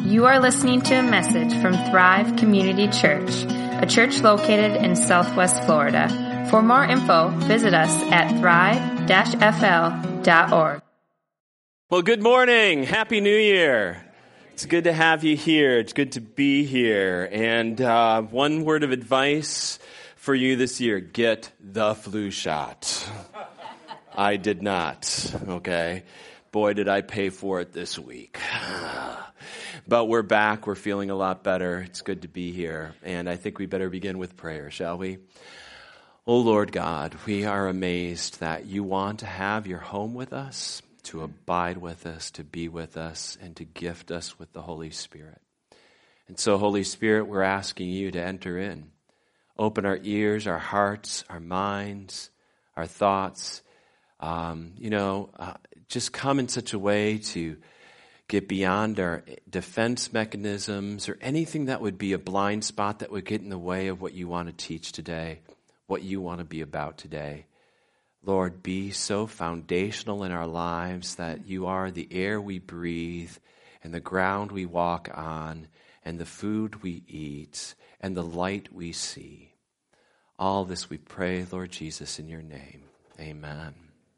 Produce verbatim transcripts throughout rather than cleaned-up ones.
You are listening to a message from Thrive Community Church, a church located in Southwest Florida. For more info, visit us at thrive dash f l dot org. Well, good morning. Happy New Year. It's good to have you here. It's good to be here. And uh, one word of advice for you this year: get the flu shot. I did not, okay? Boy, did I pay for it this week. But we're back. We're feeling a lot better. It's good to be here. And I think we better begin with prayer, shall we? Oh, Lord God, we are amazed that you want to have your home with us, to abide with us, to be with us, and to gift us with the Holy Spirit. And so, Holy Spirit, we're asking you to enter in. Open our ears, our hearts, our minds, our thoughts. Um, you know, uh, just come in such a way to get beyond our defense mechanisms or anything that would be a blind spot that would get in the way of what you want to teach today, what you want to be about today. Lord, be so foundational in our lives that you are the air we breathe and the ground we walk on and the food we eat and the light we see. All this we pray, Lord Jesus, in your name. Amen.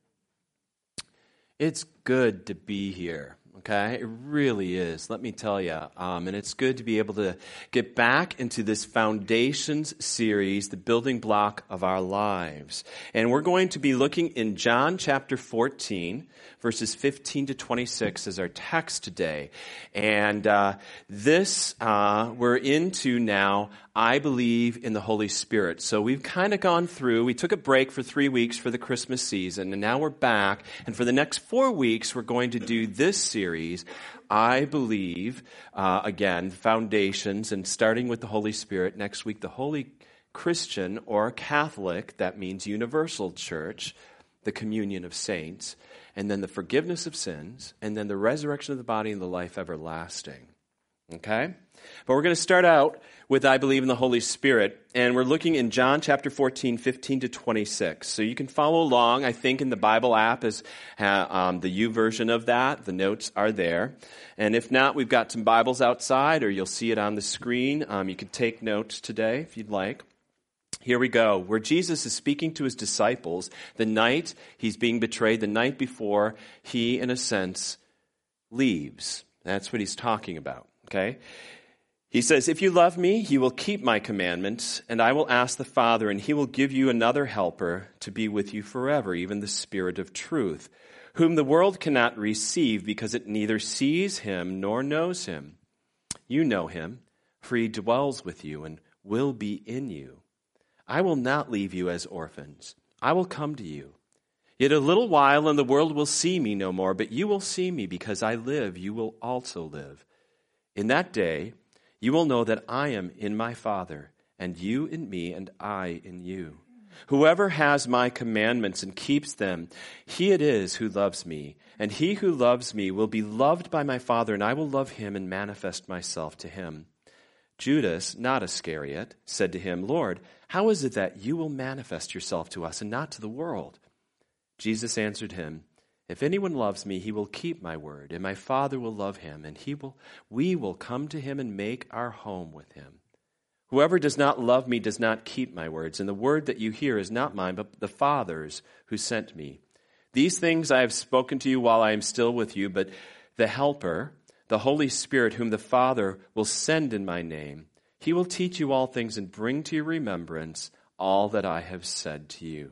It's good to be here, okay? It really is, let me tell you. Um, and it's good to be able to get back into this Foundations series, the building block of our lives. And we're going to be looking in John chapter fourteen, verses fifteen to twenty-six as our text today. And uh, this, uh, we're into now, I believe in the Holy Spirit. So we've kind of gone through, we took a break for three weeks for the Christmas season, and now we're back. And for the next four weeks, we're going to do this series, I believe, uh, again, Foundations, and starting with the Holy Spirit. Next week, the Holy Christian or Catholic, that means universal church, the communion of saints, and then the forgiveness of sins, and then the resurrection of the body and the life everlasting. Okay? But we're going to start out with I believe in the Holy Spirit, and we're looking in John chapter fourteen, fifteen to twenty-six. So you can follow along. I think in the Bible app is uh, um, the U version of that. The notes are there. And if not, we've got some Bibles outside, or you'll see it on the screen. Um, you can take notes today if you'd like. Here we go, where Jesus is speaking to his disciples the night he's being betrayed, the night before he, in a sense, leaves. That's what he's talking about, okay? He says, if you love me, you will keep my commandments, and I will ask the Father, and he will give you another helper to be with you forever, even the Spirit of truth, whom the world cannot receive because it neither sees him nor knows him. You know him, for he dwells with you and will be in you. I will not leave you as orphans. I will come to you. Yet a little while, and the world will see me no more, but you will see me because I live. You will also live. In that day, you will know that I am in my Father, and you in me, and I in you. Whoever has my commandments and keeps them, he it is who loves me. And he who loves me will be loved by my Father, and I will love him and manifest myself to him. Judas, not Iscariot, said to him, Lord, how is it that you will manifest yourself to us and not to the world? Jesus answered him, if anyone loves me, he will keep my word, and my Father will love him, and he will, we will come to him and make our home with him. Whoever does not love me does not keep my words, and the word that you hear is not mine, but the Father's who sent me. These things I have spoken to you while I am still with you, but the Helper, the Holy Spirit, whom the Father will send in my name, he will teach you all things and bring to your remembrance all that I have said to you.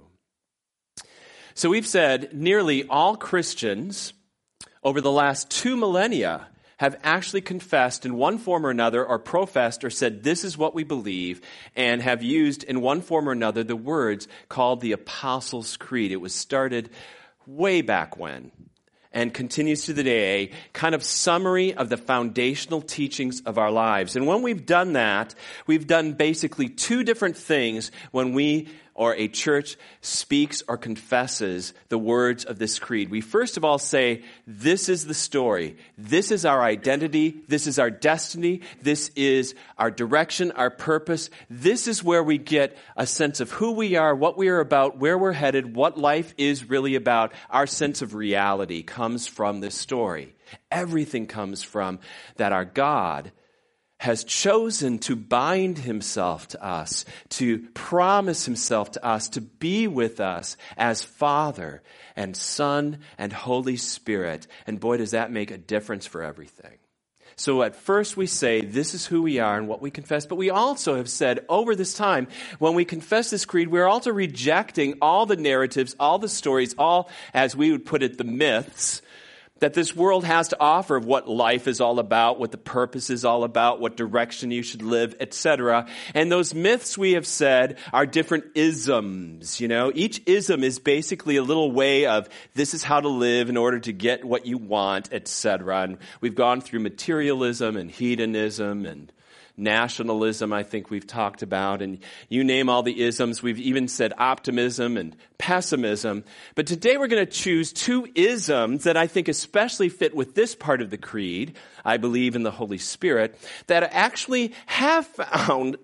So we've said nearly all Christians over the last two millennia have actually confessed in one form or another, or professed or said this is what we believe, and have used in one form or another the words called the Apostles' Creed. It was started way back when and continues to the day, a kind of summary of the foundational teachings of our lives. And when we've done that, we've done basically two different things when we or a church speaks or confesses the words of this creed, we first of all say, this is the story. This is our identity. This is our destiny. This is our direction, our purpose. This is where we get a sense of who we are, what we are about, where we're headed, what life is really about. Our sense of reality comes from this story. Everything comes from that our God has chosen to bind himself to us, to promise himself to us, to be with us as Father and Son and Holy Spirit. And boy, does that make a difference for everything. So at first we say, this is who we are and what we confess. But we also have said over this time, when we confess this creed, we're also rejecting all the narratives, all the stories, all, as we would put it, the myths that this world has to offer of what life is all about, what the purpose is all about, what direction you should live, et cetera. And those myths, we have said, are different isms, you know. Each ism is basically a little way of this is how to live in order to get what you want, et cetera. And we've gone through materialism and hedonism and nationalism, I think we've talked about, and you name all the isms. We've even said optimism and pessimism. But today we're going to choose two isms that I think especially fit with this part of the creed. I believe in the Holy Spirit, that actually have found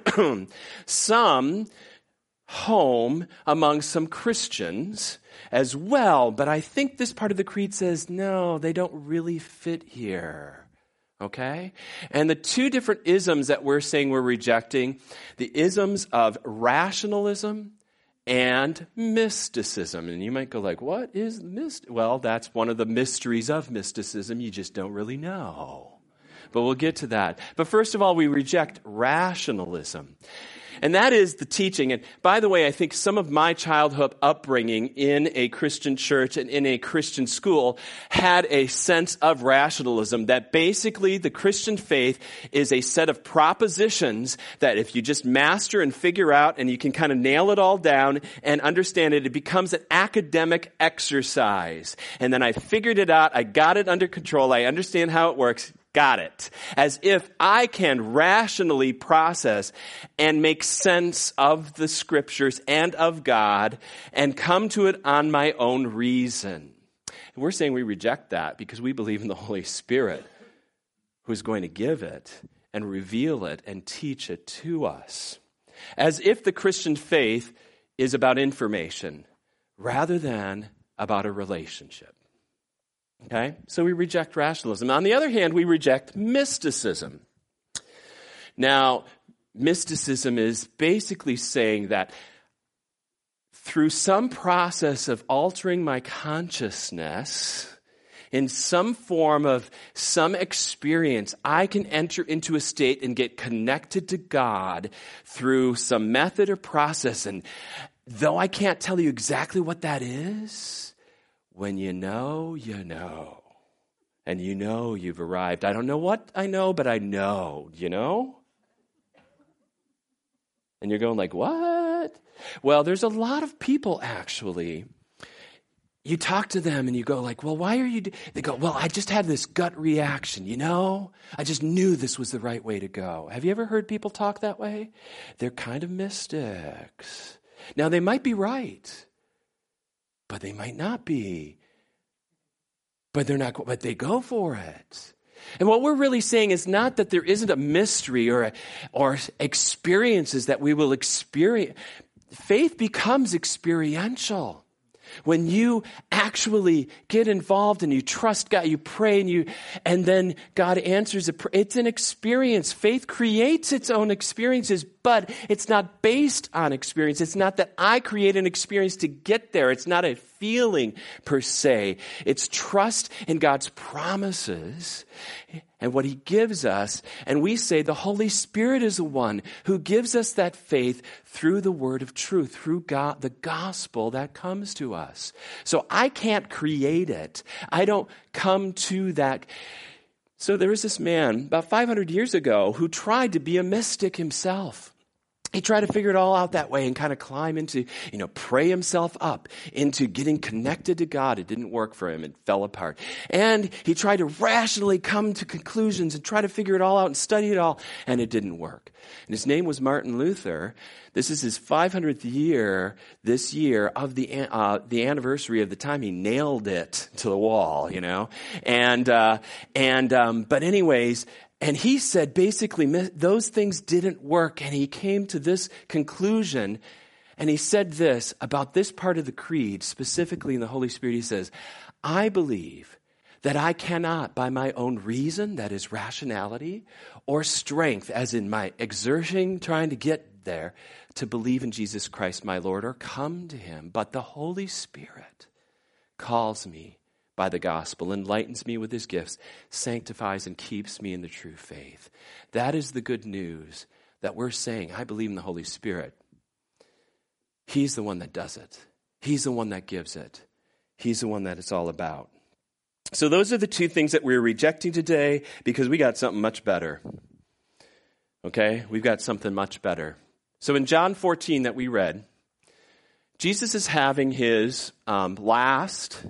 some home among some Christians as well. But I think this part of the creed says, no, they don't really fit here. Okay? And the two different isms that we're saying we're rejecting, the isms of rationalism and mysticism. And you might go like, what is myst? Well, that's one of the mysteries of mysticism. You just don't really know. But we'll get to that. But first of all, we reject rationalism. And that is the teaching. And by the way, I think some of my childhood upbringing in a Christian church and in a Christian school had a sense of rationalism, that basically the Christian faith is a set of propositions that if you just master and figure out and you can kind of nail it all down and understand it, it becomes an academic exercise. And then I figured it out. I got it under control. I understand how it works. Got it. As if I can rationally process and make sense of the scriptures and of God and come to it on my own reason. And we're saying we reject that because we believe in the Holy Spirit who's going to give it and reveal it and teach it to us. As if the Christian faith is about information rather than about a relationship. Okay, so we reject rationalism. On the other hand, we reject mysticism. Now, mysticism is basically saying that through some process of altering my consciousness, in some form of some experience, I can enter into a state and get connected to God through some method or process. And though I can't tell you exactly what that is, when you know, you know. And you know you've arrived. I don't know what I know, but I know, you know? And you're going like, what? Well, there's a lot of people actually. You talk to them and you go like, well, why are you... Do-? They go, well, I just had this gut reaction, you know? I just knew this was the right way to go. Have you ever heard people talk that way? They're kind of mystics. Now, they might be right. But they might not be. But they're not. But they go for it. And what we're really saying is not that there isn't a mystery or a, or experiences that we will experience. Faith becomes experiential. When you actually get involved and you trust God, you pray and you, and then God answers it. It's an experience. Faith creates its own experiences, but it's not based on experience. It's not that I create an experience to get there. It's not a feeling per se. It's trust in God's promises and what he gives us. And we say the Holy Spirit is the one who gives us that faith through the word of truth, through God, the gospel that comes to us. So I can't create it. I don't come to that. So there was this man about five hundred years ago who tried to be a mystic himself. he tried to figure it all out that way and kind of climb into, you know, pray himself up into getting connected to God. It didn't work for him. It fell apart. And he tried to rationally come to conclusions and try to figure it all out and study it all, and it didn't work. And his name was Martin Luther. This is his five hundredth year this year of the uh, the anniversary of the time he nailed it to the wall, you know. And uh, and um, but anyways. And he said basically those things didn't work, and he came to this conclusion, and he said this about this part of the creed, specifically in the Holy Spirit. He says, I believe that I cannot by my own reason, that is rationality, or strength, as in my exerting, trying to get there, to believe in Jesus Christ my Lord or come to him, but the Holy Spirit calls me by the gospel, enlightens me with his gifts, sanctifies and keeps me in the true faith. That is the good news that we're saying, I believe in the Holy Spirit. He's the one that does it. He's the one that gives it. He's the one that it's all about. So those are the two things that we're rejecting today, because we got something much better. Okay? We've got something much better. So in John fourteen that we read, Jesus is having his um, last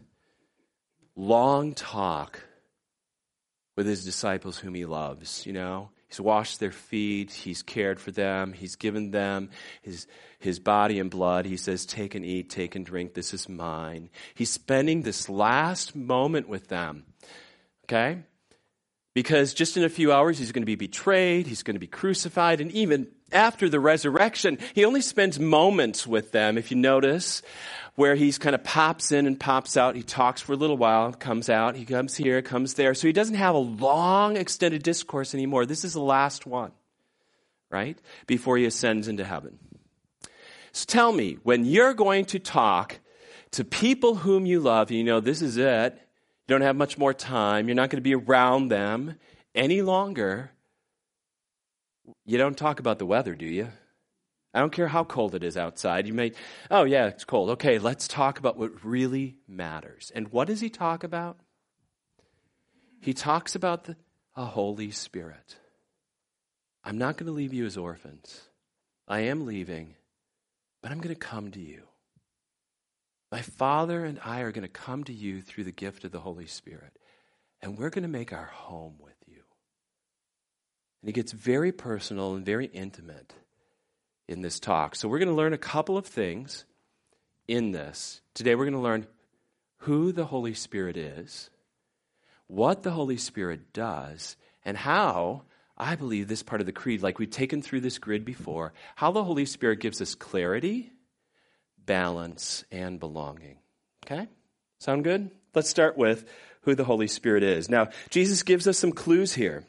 long talk with his disciples whom he loves, you know. He's washed their feet. He's cared for them. He's given them his, his body and blood. He says, take and eat, take and drink. This is mine. He's spending this last moment with them, okay? Because just in a few hours, he's going to be betrayed. He's going to be crucified. And even after the resurrection, he only spends moments with them, if you notice, where he's kind of pops in and pops out. He talks for a little while, comes out, he comes here, comes there. So he doesn't have a long extended discourse anymore. This is the last one, right? Before he ascends into heaven. So tell me, when you're going to talk to people whom you love, you know this is it, you don't have much more time, you're not going to be around them any longer, you don't talk about the weather, do you? I don't care how cold it is outside. You may, oh yeah, it's cold. Okay, let's talk about what really matters. And what does he talk about? He talks about the a Holy Spirit. I'm not going to leave you as orphans. I am leaving, but I'm going to come to you. My Father and I are going to come to you through the gift of the Holy Spirit, and we're going to make our home with you. And he gets very personal and very intimate in this talk. So we're going to learn a couple of things in this. Today we're going to learn who the Holy Spirit is, what the Holy Spirit does, and how, I believe this part of the creed, like we've taken through this grid before, how the Holy Spirit gives us clarity, balance, and belonging. Okay? Sound good? Let's start with who the Holy Spirit is. Now, Jesus gives us some clues here.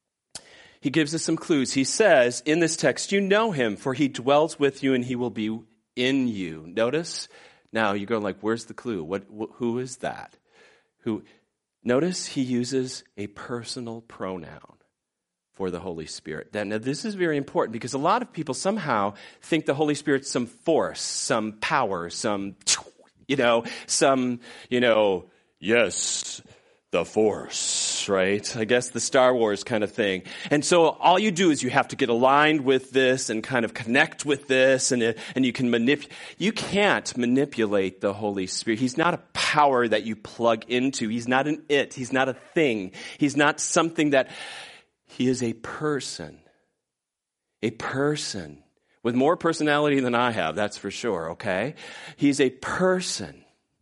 He gives us some clues. He says in this text, you know him, for he dwells with you and he will be in you. Notice? Now you're going like, where's the clue? What? Wh- who is that? Who? Notice he uses a personal pronoun for the Holy Spirit. Now this is very important because a lot of people somehow think the Holy Spirit's some force, some power, some, you know, some, you know, yes, the Force, right? I guess the Star Wars kind of thing. And so all you do is you have to get aligned with this and kind of connect with this, and and you can manipulate. You can't manipulate the Holy Spirit. He's not a power that you plug into. He's not an it. He's not a thing. He's not something that, he is a person. A person with more personality than I have, that's for sure, okay? He's a person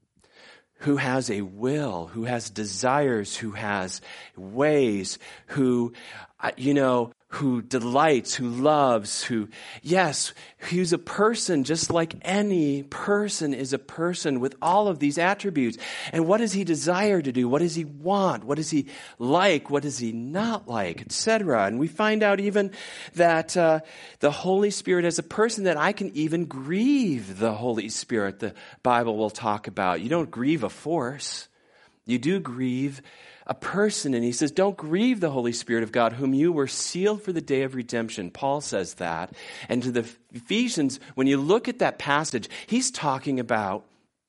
who has a will, who has desires, who has ways, who, you know, who delights, who loves, who, yes, he's a person just like any person is a person with all of these attributes. And what does he desire to do? What does he want? What does he like? What does he not like? et cetera. And we find out even that uh, the Holy Spirit as a person, that I can even grieve the Holy Spirit, the Bible will talk about. You don't grieve a force. You do grieve a person. And he says, don't grieve the Holy Spirit of God, whom you were sealed for the day of redemption. Paul says that. And to the Ephesians, when you look at that passage, he's talking about,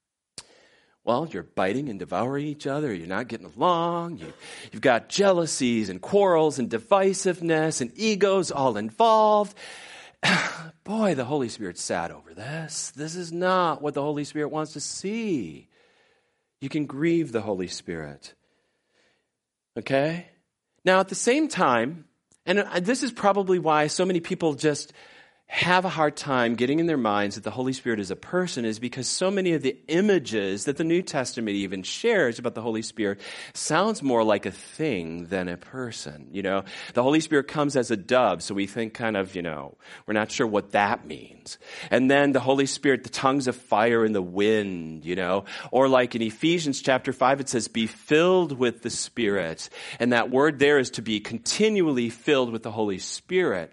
well, you're biting and devouring each other. You're not getting along. You, you've got jealousies and quarrels and divisiveness and egos all involved. boy, the Holy Spirit's sad over this. This is not what the Holy Spirit wants to see. You can grieve the Holy Spirit. Okay? Now, at the same time, and this is probably why so many people just have a hard time getting in their minds that the Holy Spirit is a person, is because so many of the images that the New Testament even shares about the Holy Spirit sounds more like a thing than a person. You know, the Holy Spirit comes as a dove, so we think kind of, you know, we're not sure what that means. And then the Holy Spirit, the tongues of fire in the wind, you know, or like in Ephesians chapter five, it says, be filled with the Spirit. And that word there is to be continually filled with the Holy Spirit.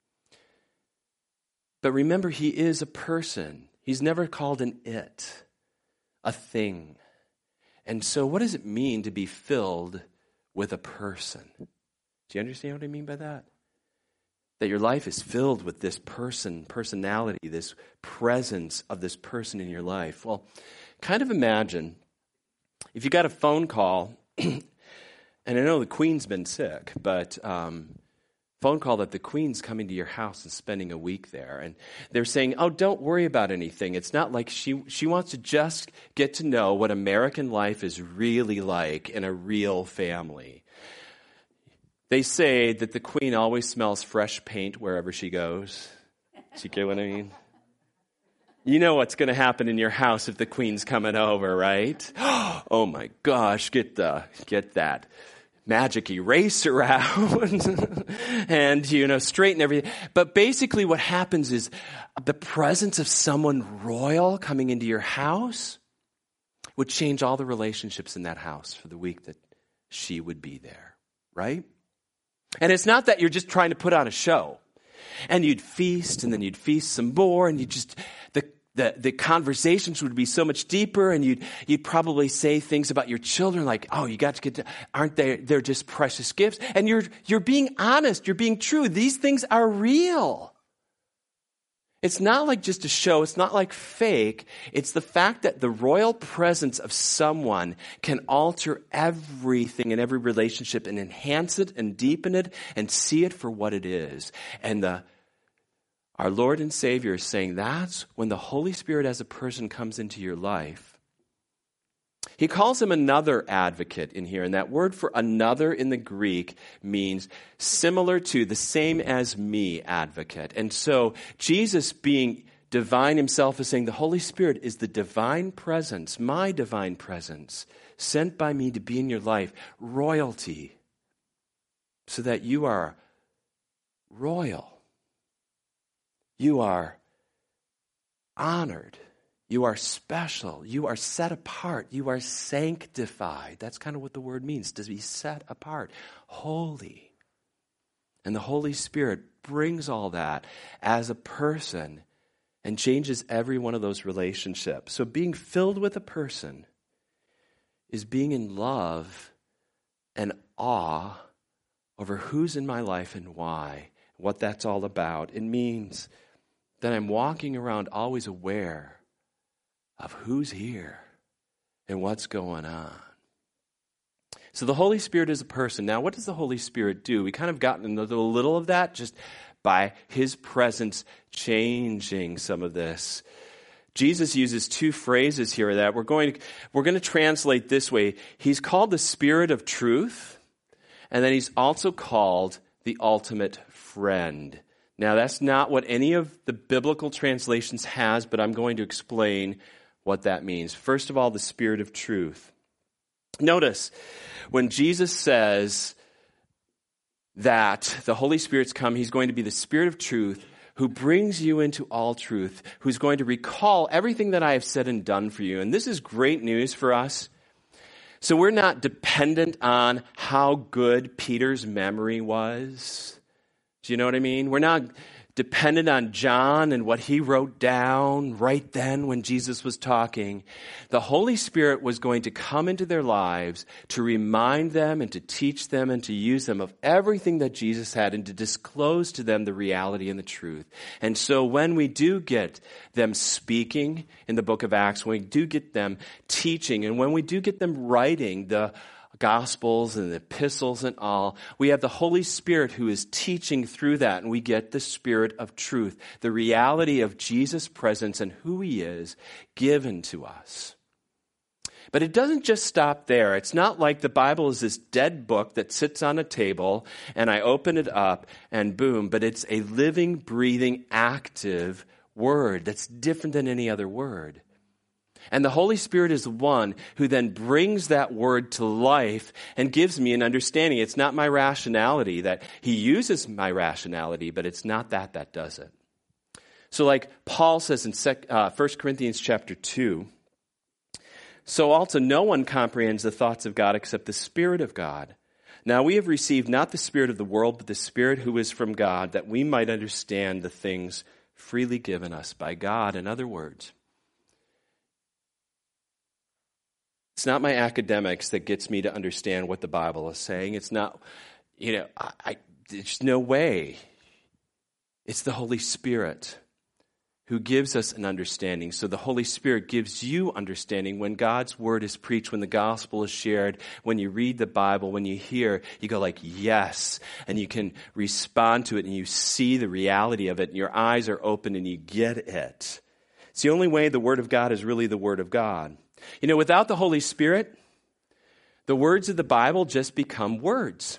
But remember, he is a person. He's never called an it, a thing. And so what does it mean to be filled with a person? Do you understand what I mean by that? That your life is filled with this person, personality, this presence of this person in your life. Well, kind of imagine if you got a phone call, and I know the Queen's been sick, but um, phone call that the Queen's coming to your house and spending a week there. And they're saying, oh, don't worry about anything. It's not like she she wants to just get to know what American life is really like in a real family. They say that the Queen always smells fresh paint wherever she goes. Do you get what I mean? You know what's going to happen in your house if the Queen's coming over, right? Oh my gosh, get the get that magic eraser out and, you know, straighten everything. But basically what happens is the presence of someone royal coming into your house would change all the relationships in that house for the week that she would be there, right? And it's not that you're just trying to put on a show. And you'd feast, and then you'd feast some more, and you just, the The, the conversations would be so much deeper, and you'd, you'd probably say things about your children like, oh, you got to get to, aren't they, they're just precious gifts. And you're, you're being honest, you're being true. These things are real. It's not like just a show. It's not like fake. It's the fact that the royal presence of someone can alter everything in every relationship and enhance it and deepen it and see it for what it is. And the Our Lord and Savior is saying that's when the Holy Spirit as a person comes into your life. He calls him another advocate in here, and that word for another in the Greek means similar to, the same as me advocate. And so Jesus, being divine himself, is saying the Holy Spirit is the divine presence, my divine presence, sent by me to be in your life, royalty, so that you are royal. You are honored. You are special. You are set apart. You are sanctified. That's kind of what the word means, to be set apart, holy. And the Holy Spirit brings all that as a person and changes every one of those relationships. So being filled with a person is being in love and awe over who's in my life and why, what that's all about. It means that I'm walking around always aware of who's here and what's going on. So the Holy Spirit is a person. Now, what does the Holy Spirit do? We kind of gotten into a little of that just by his presence changing some of this. Jesus uses two phrases here that we're going to, we're going to translate this way. He's called the Spirit of truth, and then he's also called the ultimate friend. Now, that's not what any of the biblical translations has, but I'm going to explain what that means. First of all, the Spirit of truth. Notice, when Jesus says that the Holy Spirit's come, he's going to be the Spirit of truth who brings you into all truth, who's going to recall everything that I have said and done for you. And this is great news for us. So we're not dependent on how good Peter's memory was. Do you know what I mean? We're not dependent on John and what he wrote down right then when Jesus was talking. The Holy Spirit was going to come into their lives to remind them and to teach them and to use them of everything that Jesus had and to disclose to them the reality and the truth. And so when we do get them speaking in the book of Acts, when we do get them teaching, and when we do get them writing the Gospels and the epistles and all. We have the Holy Spirit who is teaching through that, and we get the Spirit of truth, the reality of Jesus' presence and who he is given to us. But it doesn't just stop there. It's not like the Bible is this dead book that sits on a table and I open it up and boom, but it's a living, breathing, active word that's different than any other word. And the Holy Spirit is the one who then brings that word to life and gives me an understanding. It's not my rationality that he uses my rationality, but it's not that that does it. So like Paul says in First Corinthians chapter two, so also no one comprehends the thoughts of God except the Spirit of God. Now we have received not the spirit of the world, but the Spirit who is from God, that we might understand the things freely given us by God. In other words, it's not my academics that gets me to understand what the Bible is saying. It's not, you know, I, I, there's no way. It's the Holy Spirit who gives us an understanding. So the Holy Spirit gives you understanding when God's word is preached, when the gospel is shared, when you read the Bible, when you hear, you go like, yes, and you can respond to it and you see the reality of it and your eyes are open and you get it. It's the only way the word of God is really the word of God. You know, without the Holy Spirit, the words of the Bible just become words.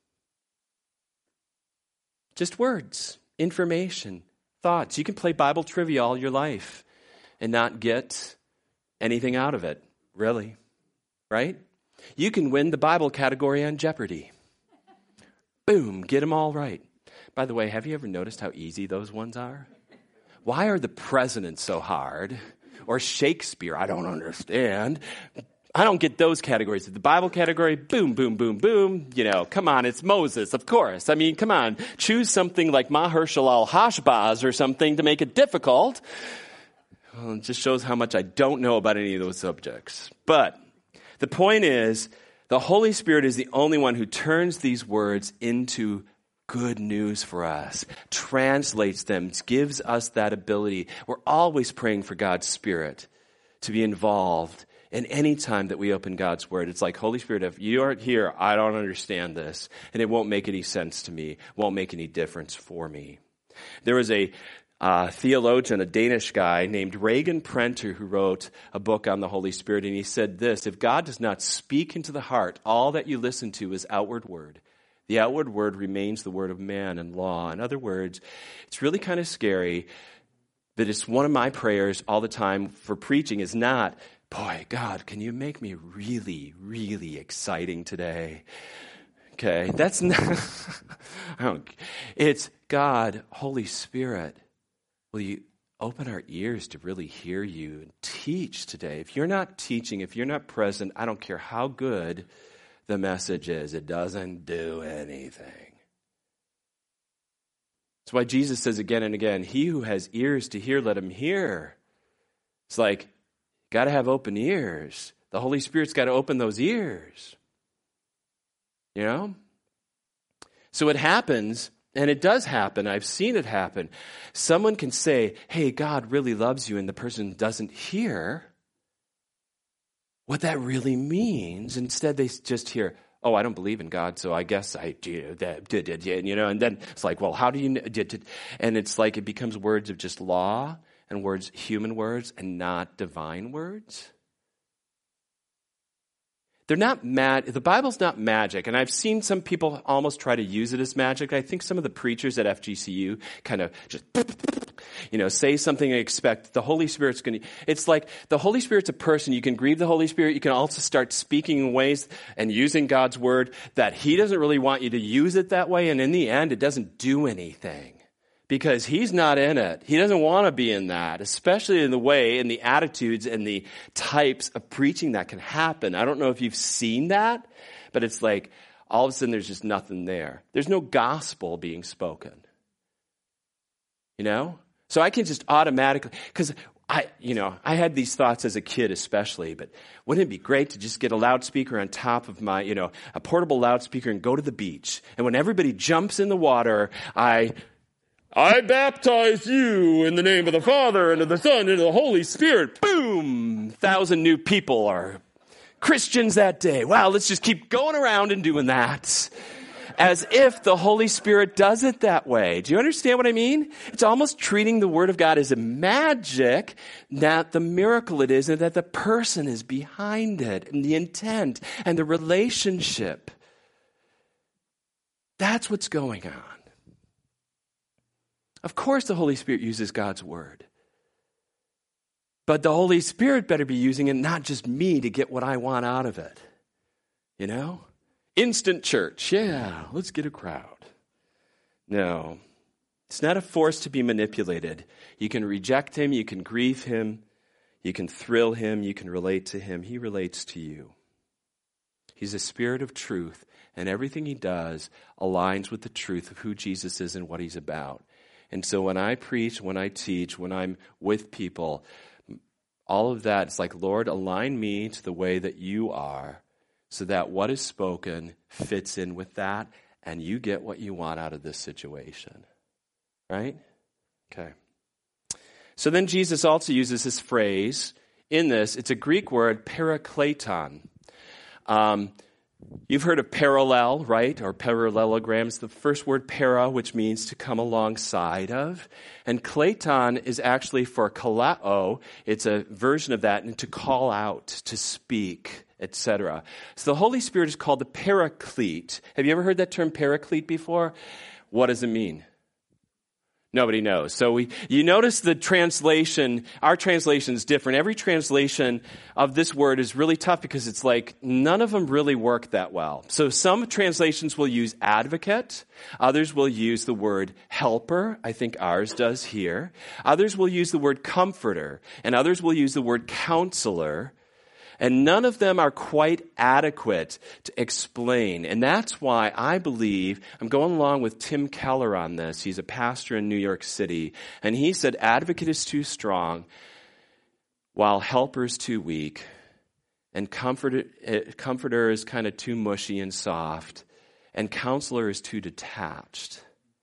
Just words, information, thoughts. You can play Bible trivia all your life and not get anything out of it, really, right? You can win the Bible category on Jeopardy. Boom, get them all right. By the way, have you ever noticed how easy those ones are? Why are the presidents so hard? Or Shakespeare, I don't understand. I don't get those categories. The Bible category, boom, boom, boom, boom. You know, come on, it's Moses, of course. I mean, come on. Choose something like Mahershala al-Hashbaz or something to make it difficult. Well, it just shows how much I don't know about any of those subjects. But the point is, the Holy Spirit is the only one who turns these words into good news for us, translates them, gives us that ability. We're always praying for God's Spirit to be involved in any time that we open God's Word. It's like, Holy Spirit, if you aren't here, I don't understand this, and it won't make any sense to me, won't make any difference for me. There was a uh, theologian, a Danish guy named Reagan Prenter, who wrote a book on the Holy Spirit, and he said this: if God does not speak into the heart, all that you listen to is outward word. The outward word remains the word of man and law. In other words, it's really kind of scary, but it's one of my prayers all the time for preaching is not, boy, God, can you make me really, really exciting today? Okay, that's not, I don't, it's God, Holy Spirit, will you open our ears to really hear you and teach today? If you're not teaching, if you're not present, I don't care how good the message is, it doesn't do anything. That's why Jesus says again and again, he who has ears to hear, let him hear. It's like, got to have open ears. The Holy Spirit's got to open those ears. You know? So it happens, and it does happen. I've seen it happen. Someone can say, hey, God really loves you, and the person doesn't hear what that really means. Instead, they just hear, oh, I don't believe in God, so I guess I do that, did, did, you know, and then it's like, well, how do you, did, did, and it's like it becomes words of just law and words, human words, and not divine words. They're not mad. The Bible's not magic, and I've seen some people almost try to use it as magic. I think some of the preachers at F G C U kind of just, you know, say something and expect the Holy Spirit's going to. It's like the Holy Spirit's a person. You can grieve the Holy Spirit. You can also start speaking in ways and using God's word that He doesn't really want you to use it that way, and in the end, it doesn't do anything. Because He's not in it. He doesn't want to be in that, especially in the way, in the attitudes and the types of preaching that can happen. I don't know if you've seen that, but it's like all of a sudden there's just nothing there. There's no gospel being spoken. You know? So I can just automatically, because I, you know, I had these thoughts as a kid especially, but wouldn't it be great to just get a loudspeaker on top of my, you know, a portable loudspeaker and go to the beach. And when everybody jumps in the water, I... I baptize you in the name of the Father and of the Son and of the Holy Spirit. Boom! Thousand new people are Christians that day. Wow, let's just keep going around and doing that. As if the Holy Spirit does it that way. Do you understand what I mean? It's almost treating the Word of God as a magic, not the miracle it is, and that the person is behind it, and the intent, and the relationship. That's what's going on. Of course the Holy Spirit uses God's Word. But the Holy Spirit better be using it, not just me to get what I want out of it. You know? Instant church. Yeah, let's get a crowd. No. It's not a force to be manipulated. You can reject him. You can grieve him. You can thrill him. You can relate to him. He relates to you. He's a spirit of truth, and everything he does aligns with the truth of who Jesus is and what he's about. And so when I preach, when I teach, when I'm with people, all of that, it's like, Lord, align me to the way that you are, so that what is spoken fits in with that, and you get what you want out of this situation. Right? Okay. So then Jesus also uses this phrase in this. It's a Greek word, parakleton. Um, you've heard of parallel, right? Or parallelograms. The first word, para, which means to come alongside of. And kleton is actually for kalao. It's a version of that, and to call out, to speak, et cetera. So the Holy Spirit is called the Paraclete. Have you ever heard that term Paraclete before? What does it mean? Nobody knows. So we, you notice the translation, our translation is different. Every translation of this word is really tough because it's like none of them really work that well. So some translations will use advocate. Others will use the word helper. I think ours does here. Others will use the word comforter. And others will use the word counselor. And none of them are quite adequate to explain. And that's why I believe, I'm going along with Tim Keller on this. He's a pastor in New York City. And he said advocate is too strong, while helper is too weak. And comforter, comforter is kind of too mushy and soft. And counselor is too detached.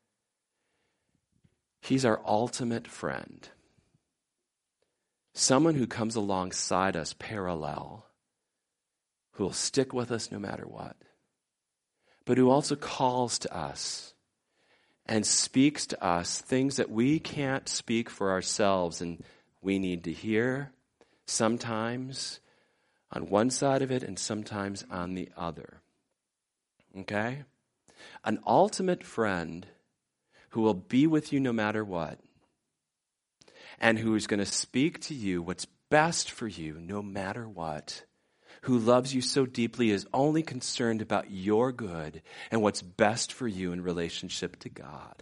He's our ultimate friend. Someone who comes alongside us parallel, who will stick with us no matter what, but who also calls to us and speaks to us things that we can't speak for ourselves and we need to hear, sometimes on one side of it and sometimes on the other. Okay? An ultimate friend who will be with you no matter what, and who is going to speak to you what's best for you no matter what, who loves you so deeply, is only concerned about your good and what's best for you in relationship to God.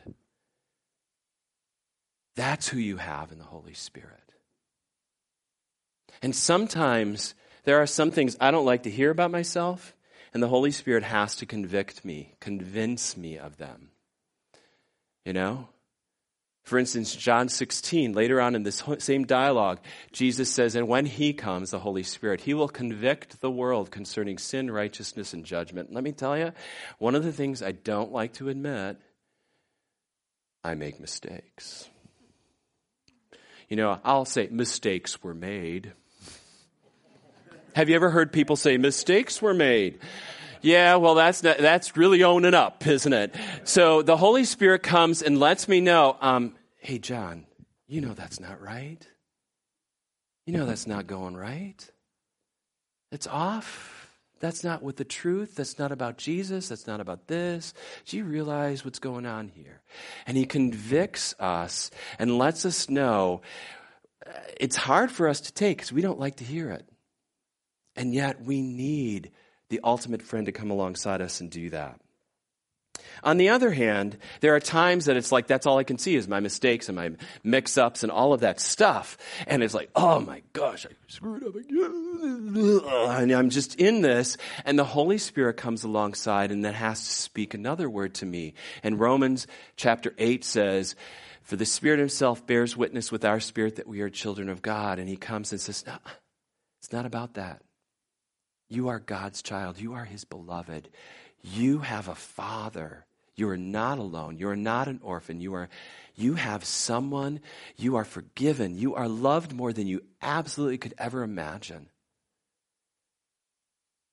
That's who you have in the Holy Spirit. And sometimes there are some things I don't like to hear about myself, and the Holy Spirit has to convict me, convince me of them. You know? For instance, John sixteen, later on in this same dialogue, Jesus says, and when he comes, the Holy Spirit, he will convict the world concerning sin, righteousness, and judgment. Let me tell you, one of the things I don't like to admit, I make mistakes. You know, I'll say mistakes were made. Have you ever heard people say mistakes were made? Yeah, well, that's not, that's really owning up, isn't it? So the Holy Spirit comes and lets me know, um, hey, John, you know that's not right. You know that's not going right. It's off. That's not with the truth. That's not about Jesus. That's not about this. Do you realize what's going on here? And he convicts us and lets us know it's hard for us to take because we don't like to hear it. And yet we need the ultimate friend to come alongside us and do that. On the other hand, there are times that it's like that's all I can see is my mistakes and my mix-ups and all of that stuff. And it's like, oh my gosh, I screwed up again. And I'm just in this. And the Holy Spirit comes alongside and then has to speak another word to me. And Romans chapter eight says, for the Spirit himself bears witness with our spirit that we are children of God. And he comes and says, no, it's not about that. You are God's child. You are his beloved. You have a father. You are not alone. You are not an orphan. You are, you have someone. You are forgiven. You are loved more than you absolutely could ever imagine.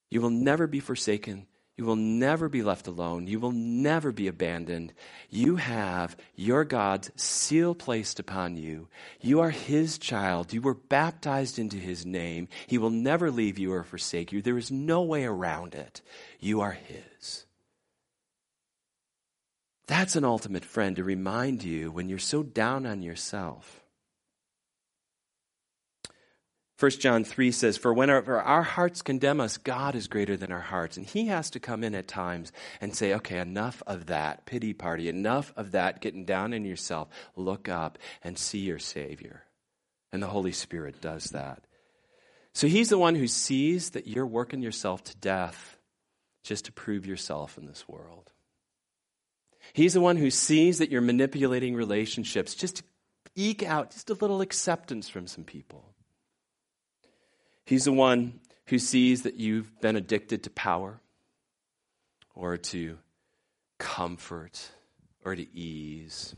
You will never be forsaken. You will never be left alone. You will never be abandoned. You have your God's seal placed upon you. You are his child. You were baptized into his name. He will never leave you or forsake you. There is no way around it. You are his. That's an ultimate friend to remind you when you're so down on yourself. First John three says, for whenever our hearts condemn us, God is greater than our hearts. And he has to come in at times and say, okay, enough of that pity party, enough of that getting down in yourself. Look up and see your Savior. And the Holy Spirit does that. So he's the one who sees that you're working yourself to death just to prove yourself in this world. He's the one who sees that you're manipulating relationships just to eke out just a little acceptance from some people. He's the one who sees that you've been addicted to power or to comfort or to ease.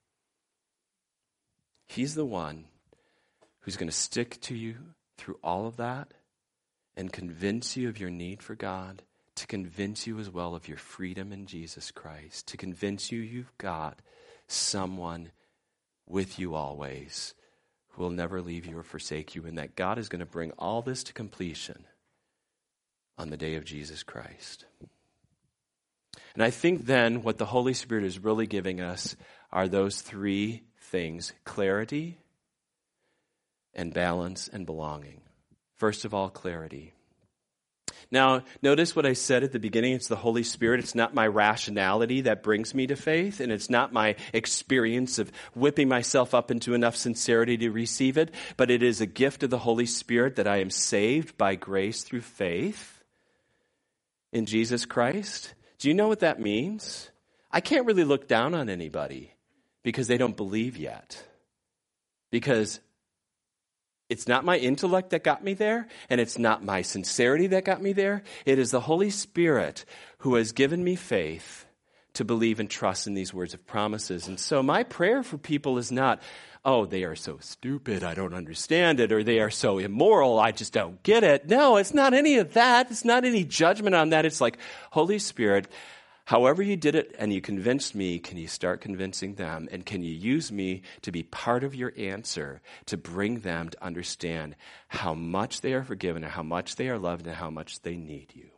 He's the one who's going to stick to you through all of that and convince you of your need for God, to convince you as well of your freedom in Jesus Christ, to convince you you've got someone with you always who will never leave you or forsake you, and that God is going to bring all this to completion on the day of Jesus Christ. And I think then what the Holy Spirit is really giving us are those three things: clarity and balance and belonging. First of all, clarity. Now, notice what I said at the beginning. It's the Holy Spirit. It's not my rationality that brings me to faith, and it's not my experience of whipping myself up into enough sincerity to receive it, but it is a gift of the Holy Spirit that I am saved by grace through faith in Jesus Christ. Do you know what that means? I can't really look down on anybody because they don't believe yet. Because it's not my intellect that got me there, and it's not my sincerity that got me there. It is the Holy Spirit who has given me faith to believe and trust in these words of promises. And so my prayer for people is not, oh, they are so stupid, I don't understand it, or they are so immoral, I just don't get it. No, it's not any of that. It's not any judgment on that. It's like, Holy Spirit, however you did it and you convinced me, can you start convincing them? And can you use me to be part of your answer to bring them to understand how much they are forgiven and how much they are loved and how much they need you?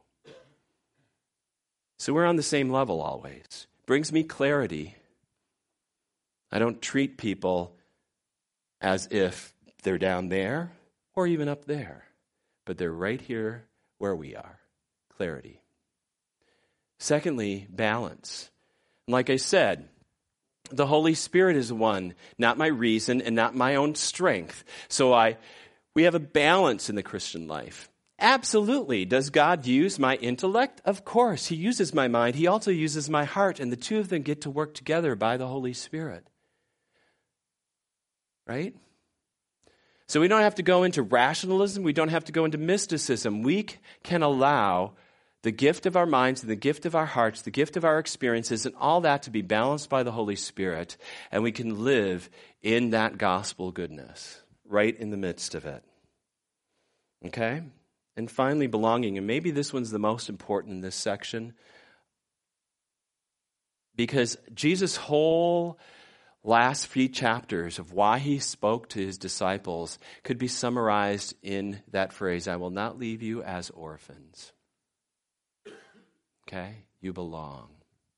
So we're on the same level always. Brings me clarity. I don't treat people as if they're down there or even up there, but they're right here where we are. Clarity. Secondly, balance. Like I said, the Holy Spirit is one, not my reason and not my own strength. So I, we have a balance in the Christian life. Absolutely. Does God use my intellect? Of course. He uses my mind. He also uses my heart, and the two of them get to work together by the Holy Spirit. Right? So we don't have to go into rationalism. We don't have to go into mysticism. We can allow the gift of our minds and the gift of our hearts, the gift of our experiences, and all that to be balanced by the Holy Spirit, and we can live in that gospel goodness, right in the midst of it. Okay? And finally, belonging, and maybe this one's the most important in this section, because Jesus' whole last few chapters of why he spoke to his disciples could be summarized in that phrase, I will not leave you as orphans. Okay? You belong.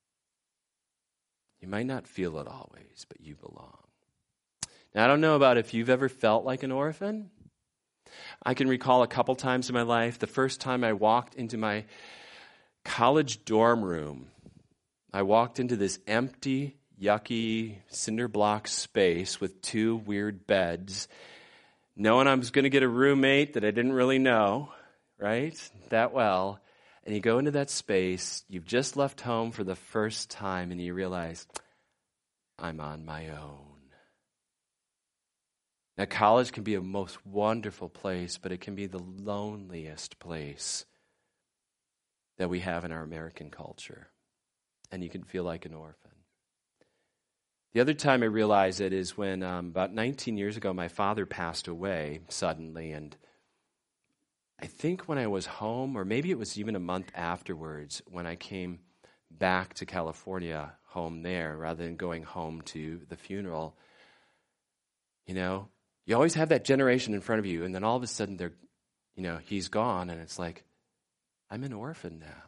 You might not feel it always, but you belong. Now, I don't know about if you've ever felt like an orphan. I can recall a couple times in my life. The first time I walked into my college dorm room, I walked into this empty, yucky, cinder block space with two weird beds, knowing I was going to get a roommate that I didn't really know, right, that well. And you go into that space, you've just left home for the first time, and you realize, I'm on my own. Now, college can be a most wonderful place, but it can be the loneliest place that we have in our American culture. And you can feel like an orphan. The other time I realized it is when um, about nineteen years ago, my father passed away suddenly, and I think when I was home, or maybe it was even a month afterwards, when I came back to California, home there, rather than going home to the funeral, you know, you always have that generation in front of you, and then all of a sudden they're, you know, he's gone, and it's like, I'm an orphan now.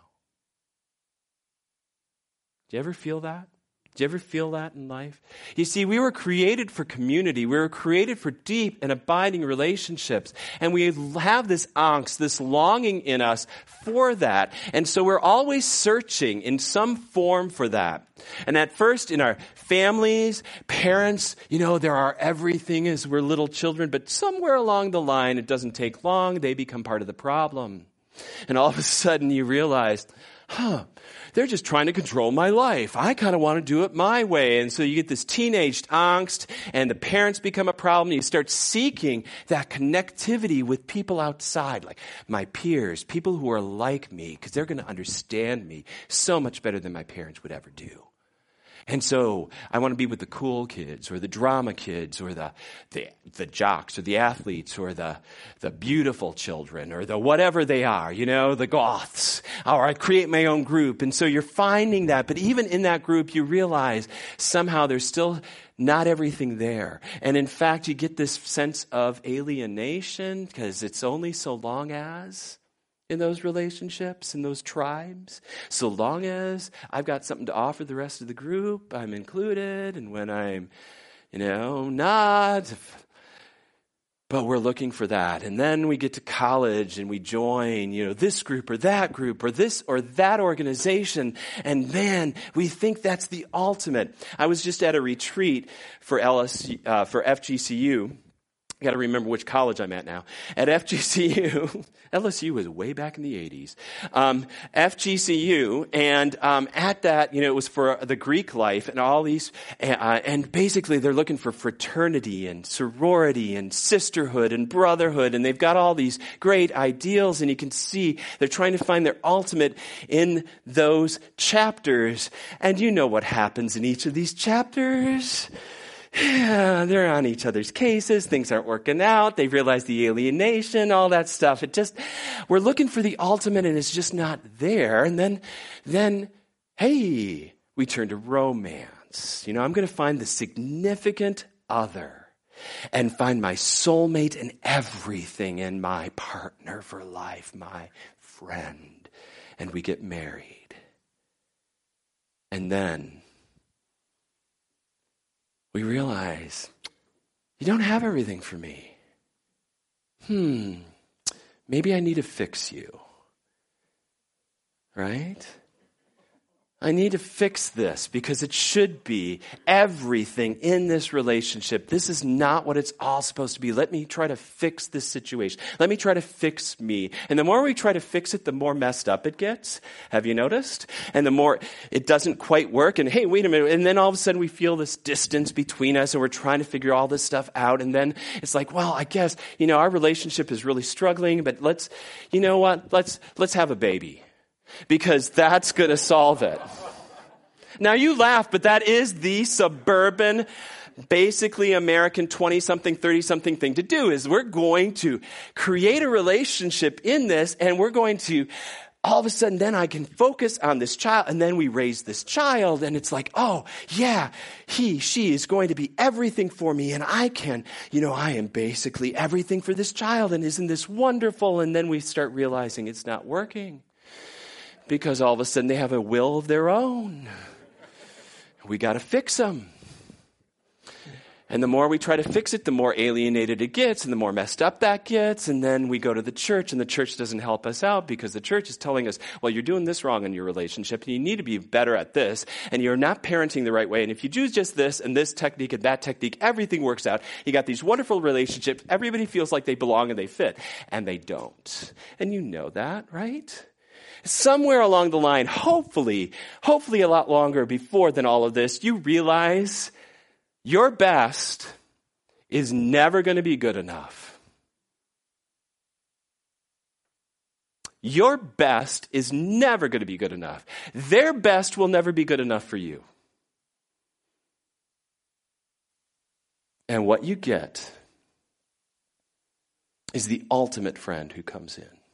Do you ever feel that? Do you ever feel that in life? You see, we were created for community. We were created for deep and abiding relationships. And we have this angst, this longing in us for that. And so we're always searching in some form for that. And at first, in our families, parents, you know, there are everything as we're little children. But somewhere along the line, it doesn't take long. They become part of the problem. And all of a sudden, you realize, huh, they're just trying to control my life. I kind of want to do it my way. And so you get this teenage angst, and the parents become a problem. You start seeking that connectivity with people outside, like my peers, people who are like me, because they're going to understand me so much better than my parents would ever do. And so I want to be with the cool kids, or the drama kids, or the the, the jocks, or the athletes, or the, the beautiful children, or the whatever they are, you know, the goths. Or I create my own group. And so you're finding that. But even in that group, you realize somehow there's still not everything there. And in fact, you get this sense of alienation, because it's only so long as... in those relationships, in those tribes, so long as I've got something to offer the rest of the group, I'm included, and when I'm, you know, not. But we're looking for that. And then we get to college and we join, you know, this group or that group or this or that organization. And then we think that's the ultimate. I was just at a retreat for L S U, uh, for F G C U. I got to remember which college I'm at now. At F G C U, L S U was way back in the eighties. Um, F G C U, and um, at that, you know, it was for the Greek life and all these, uh, and basically they're looking for fraternity and sorority and sisterhood and brotherhood, and they've got all these great ideals, and you can see they're trying to find their ultimate in those chapters. And you know what happens in each of these chapters. Yeah, they're on each other's cases. Things aren't working out. They realize the alienation, all that stuff. It just, we're looking for the ultimate and it's just not there. And then, then, hey, we turn to romance. You know, I'm going to find the significant other and find my soulmate and everything in my partner for life, my friend. And we get married. And then, we realize, you don't have everything for me. Hmm, maybe I need to fix you. Right? I need to fix this because it should be everything in this relationship. This is not what it's all supposed to be. Let me try to fix this situation. Let me try to fix me. And the more we try to fix it, the more messed up it gets. Have you noticed? And the more it doesn't quite work. And hey, wait a minute. And then all of a sudden we feel this distance between us and we're trying to figure all this stuff out. And then it's like, well, I guess, you know, our relationship is really struggling, but let's, you know what? Let's, let's have a baby. Because that's going to solve it. Now you laugh, but that is the suburban, basically American twenty-something, thirty-something thing to do, is we're going to create a relationship in this, and we're going to, all of a sudden, then I can focus on this child, and then we raise this child, and it's like, oh, yeah, he, she is going to be everything for me, and I can, you know, I am basically everything for this child, and isn't this wonderful? And then we start realizing it's not working. Because all of a sudden they have a will of their own. We got to fix them. And the more we try to fix it, the more alienated it gets and the more messed up that gets. And then we go to the church and the church doesn't help us out because the church is telling us, well, you're doing this wrong in your relationship and you need to be better at this and you're not parenting the right way. And if you do just this and this technique and that technique, everything works out. You got these wonderful relationships. Everybody feels like they belong and they fit. And they don't. And you know that, right? Somewhere along the line, hopefully, hopefully a lot longer before than all of this, you realize your best is never going to be good enough. Your best is never going to be good enough. Their best will never be good enough for you. And what you get is the ultimate friend who comes in.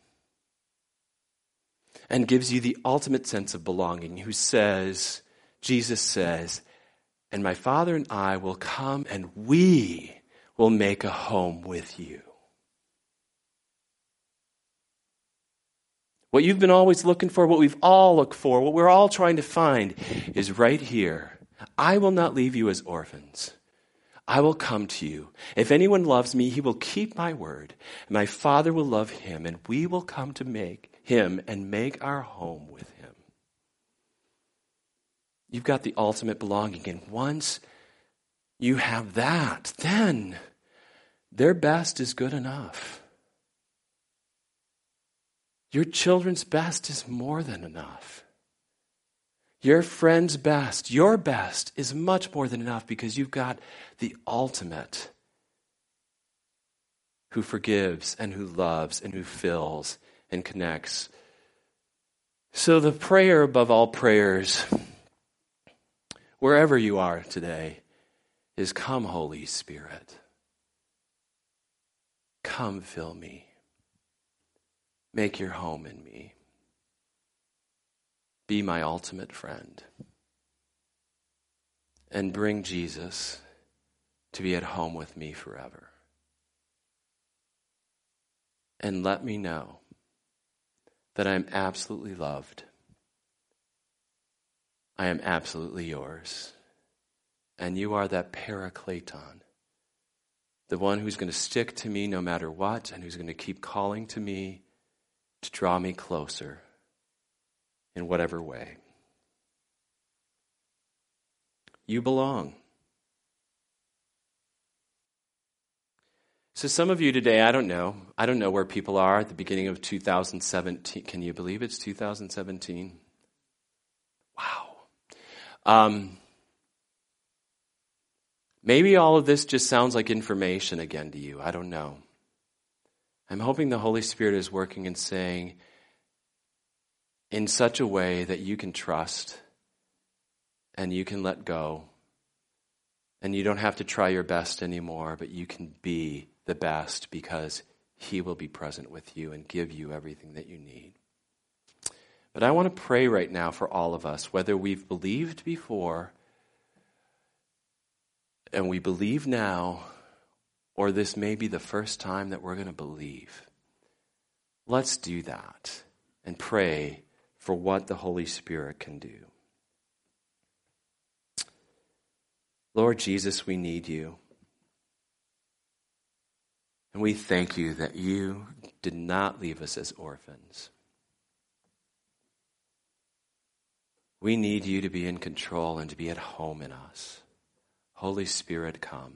and gives you the ultimate sense of belonging, who says, Jesus says, and my Father and I will come and we will make a home with you. What you've been always looking for, what we've all looked for, what we're all trying to find is right here. I will not leave you as orphans. I will come to you. If anyone loves me, he will keep my word. And my Father will love him, and we will come to make him and make our home with him. You've got the ultimate belonging. And once you have that, then their best is good enough. Your children's best is more than enough. Your friend's best, your best is much more than enough because you've got the ultimate who forgives and who loves and who fills and connects. So the prayer above all prayers, wherever you are today, is come, Holy Spirit. Come fill me. Make your home in me. Be my ultimate friend. And bring Jesus to be at home with me forever. And let me know that I am absolutely loved. I am absolutely yours. And you are that parakleton, the one who's going to stick to me no matter what, and who's going to keep calling to me to draw me closer in whatever way. You belong. So some of you today, I don't know. I don't know where people are at the beginning of two thousand seventeen. Can you believe it's two thousand seventeen? Wow. Um, maybe all of this just sounds like information again to you. I don't know. I'm hoping the Holy Spirit is working and saying in such a way that you can trust and you can let go and you don't have to try your best anymore, but you can be the best because he will be present with you and give you everything that you need. But I want to pray right now for all of us, whether we've believed before and we believe now, or this may be the first time that we're going to believe. Let's do that and pray for what the Holy Spirit can do. Lord Jesus, we need you. And we thank you that you did not leave us as orphans. We need you to be in control and to be at home in us. Holy Spirit, come.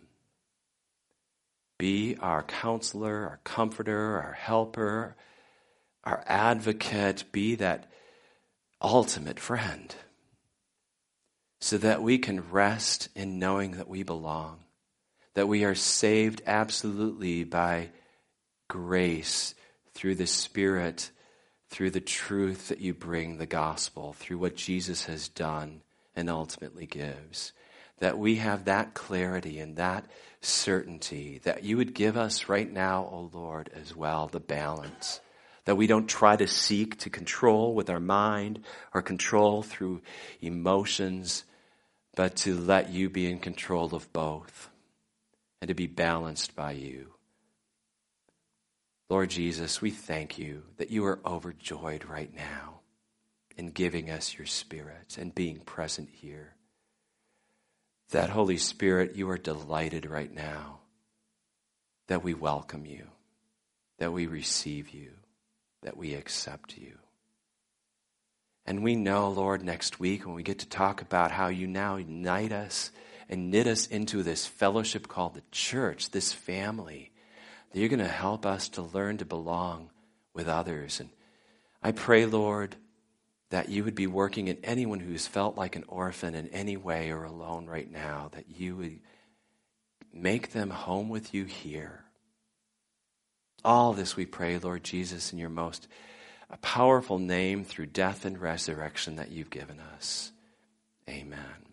Be our counselor, our comforter, our helper, our advocate. Be that ultimate friend so that we can rest in knowing that we belong, that we are saved absolutely by grace through the Spirit, through the truth that you bring, the gospel, through what Jesus has done and ultimately gives. That we have that clarity and that certainty that you would give us right now, O Lord, as well, the balance. That we don't try to seek to control with our mind or control through emotions, but to let you be in control of both and to be balanced by you. Lord Jesus, we thank you that you are overjoyed right now in giving us your Spirit and being present here. That Holy Spirit, you are delighted right now that we welcome you, that we receive you, that we accept you. And we know, Lord, next week when we get to talk about how you now unite us and knit us into this fellowship called the church, this family, that you're going to help us to learn to belong with others. And I pray, Lord, that you would be working in anyone who's felt like an orphan in any way or alone right now, that you would make them home with you here. All this we pray, Lord Jesus, in your most powerful name through death and resurrection that you've given us. Amen.